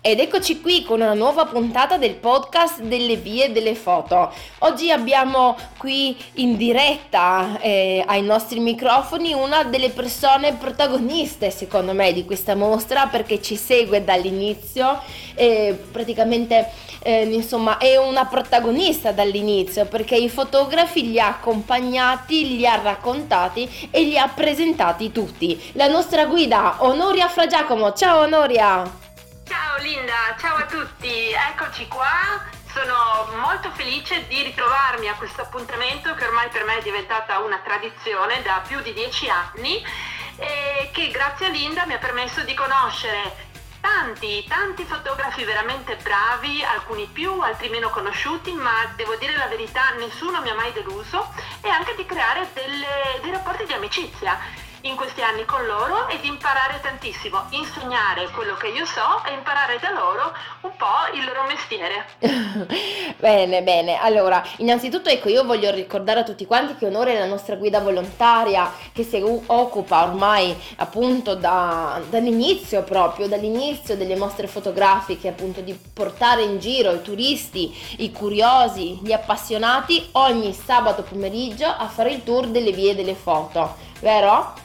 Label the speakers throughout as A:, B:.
A: Ed eccoci qui con una nuova puntata del podcast delle vie delle foto. Oggi abbiamo qui in diretta ai nostri microfoni una delle persone protagoniste, secondo me, di questa mostra, perché ci segue dall'inizio e praticamente insomma è una protagonista dall'inizio, perché i fotografi li ha accompagnati, li ha raccontati e li ha presentati tutti. La nostra guida Onoria Fra Giacomo. Ciao Onoria!
B: Ciao Linda, ciao a tutti, eccoci qua, sono molto felice di ritrovarmi a questo appuntamento che ormai per me è diventata una tradizione da più di 10 anni e che grazie a Linda mi ha permesso di conoscere tanti fotografi veramente bravi, alcuni più, altri meno conosciuti, ma devo dire la verità, nessuno mi ha mai deluso, e anche di creare dei rapporti di amicizia in questi anni con loro e di imparare tantissimo, insegnare quello che io so e imparare da loro un po' il loro mestiere.
A: Bene, allora innanzitutto ecco, io voglio ricordare a tutti quanti che Onore è la nostra guida volontaria che si occupa ormai appunto dall'inizio delle mostre fotografiche, appunto di portare in giro i turisti, i curiosi, gli appassionati ogni sabato pomeriggio a fare il tour delle vie delle foto, vero?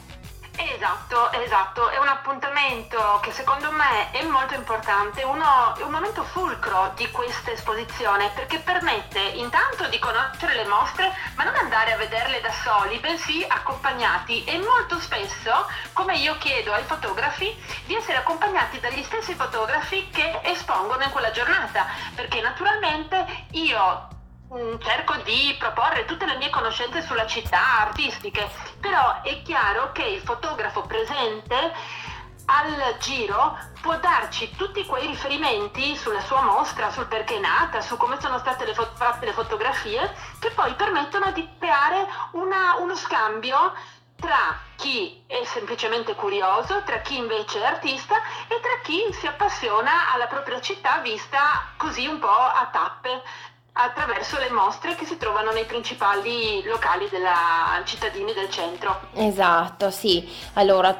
B: Esatto, è un appuntamento che secondo me è molto importante, è un momento fulcro di questa esposizione, perché permette intanto di conoscere le mostre, ma non andare a vederle da soli, bensì accompagnati, e molto spesso, come io chiedo ai fotografi, di essere accompagnati dagli stessi fotografi che espongono in quella giornata, perché naturalmente io cerco di proporre tutte le mie conoscenze sulla città, artistiche, però è chiaro che il fotografo presente al giro può darci tutti quei riferimenti sulla sua mostra, sul perché è nata, su come sono state fatte le fotografie, che poi permettono di creare uno scambio tra chi è semplicemente curioso, tra chi invece è artista e tra chi si appassiona alla propria città vista così un po' a tappe, attraverso le mostre che si trovano nei principali locali della cittadini del centro.
A: Esatto, sì. Allora,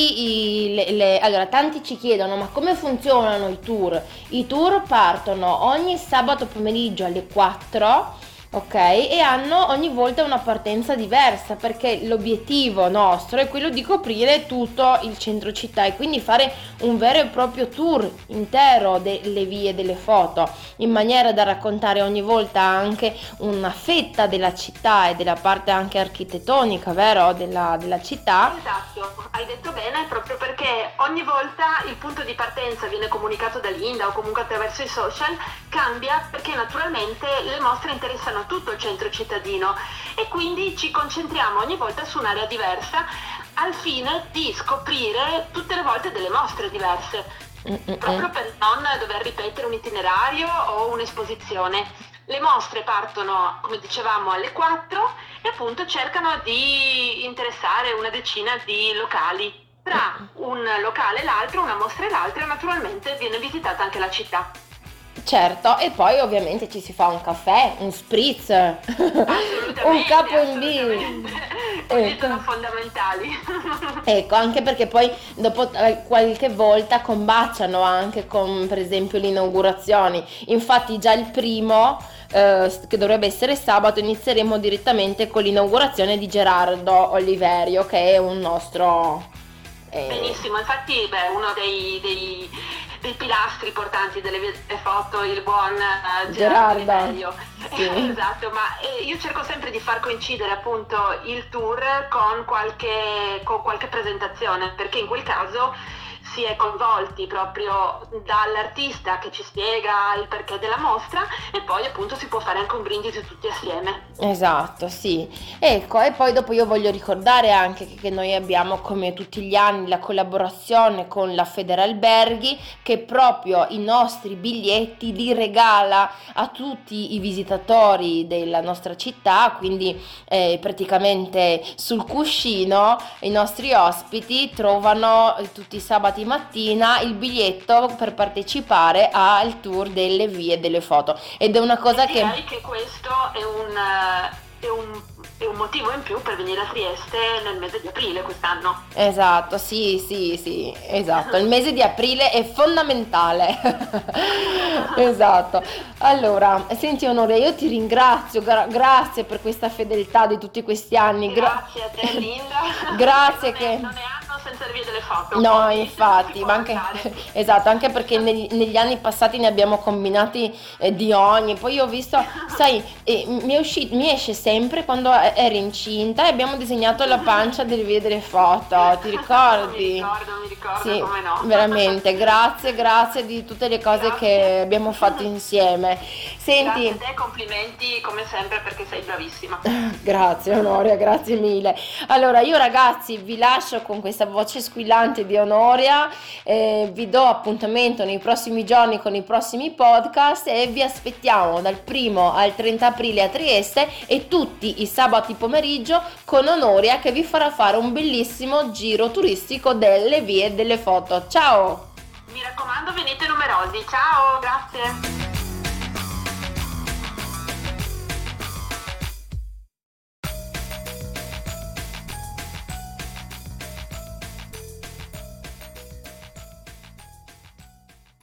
A: allora, tanti ci chiedono, ma come funzionano i tour? I tour partono ogni sabato pomeriggio alle 4, ok? E hanno ogni volta una partenza diversa, perché l'obiettivo nostro è quello di coprire tutto il centro città e quindi fare un vero e proprio tour intero delle vie delle foto, in maniera da raccontare ogni volta anche una fetta della città e della parte anche architettonica, vero? Della città.
B: Esatto, hai detto bene, proprio perché ogni volta il punto di partenza viene comunicato da Linda o comunque attraverso i social, cambia perché naturalmente le mostre interessano tutto il centro cittadino e quindi ci concentriamo ogni volta su un'area diversa al fine di scoprire tutte le volte delle mostre diverse, proprio per non dover ripetere un itinerario o un'esposizione. Le mostre partono, come dicevamo, alle 4 e appunto cercano di interessare una decina di locali. Tra un locale e l'altro, una mostra e l'altra, naturalmente viene visitata anche la città.
A: Certo, e poi ovviamente ci si fa un caffè, un spritz, un capo in B.
B: Quelli sono fondamentali.
A: Ecco, anche perché poi dopo qualche volta combaciano anche con, per esempio, le inaugurazioni. Infatti già il primo, che dovrebbe essere sabato, inizieremo direttamente con l'inaugurazione di Gerardo Oliverio, che è un nostro...
B: Benissimo, infatti uno dei pilastri portanti delle foto, il buon Gerardo Oliverio.
A: Sì.
B: Esatto, ma io cerco sempre di far coincidere appunto il tour con qualche presentazione, perché in quel caso si è coinvolti proprio dall'artista che ci spiega il perché della mostra e poi appunto si può fare anche un brindisi tutti assieme.
A: Esatto, sì. Ecco, e poi dopo io voglio ricordare anche che noi abbiamo, come tutti gli anni, la collaborazione con la Federalberghi, che proprio i nostri biglietti li regala a tutti i visitatori della nostra città, quindi praticamente sul cuscino i nostri ospiti trovano tutti i sabati mattina il biglietto per partecipare al tour delle vie delle foto, ed è una cosa
B: direi che questo è un è un motivo in più per venire a Trieste nel mese di aprile quest'anno.
A: Esatto, sì, sì, sì, esatto. Il mese di aprile è fondamentale. Esatto. Allora, senti Onore, io ti ringrazio, grazie per questa fedeltà di tutti questi anni.
B: Grazie a te Linda, che
A: Grazie che...
B: non ne hanno senza il video delle foto,
A: No,
B: quindi non si
A: infatti,
B: può
A: ma anche,
B: mancare.
A: esatto, anche perché negli anni passati ne abbiamo combinati di ogni. Poi ho visto, sai, mi esce sempre quando eri incinta e abbiamo disegnato la pancia del video delle foto, ti ricordi?
B: Mi ricordo,
A: Sì,
B: come no.
A: veramente, grazie, grazie di tutte le cose che
B: Grazie.
A: abbiamo fatto insieme.
B: Grazie a
A: Senti,
B: te, complimenti come sempre perché sei bravissima.
A: grazie Onoria, grazie mille. Allora, io ragazzi vi lascio con questa voce squillante di Onoria, vi do appuntamento nei prossimi giorni con i prossimi podcast e vi aspettiamo dal 1° al 30 aprile a Trieste e tutti i sabati pomeriggio con Onoria che vi farà fare un bellissimo giro turistico delle vie delle foto. Ciao!
B: Mi raccomando, venite numerosi. Ciao, grazie.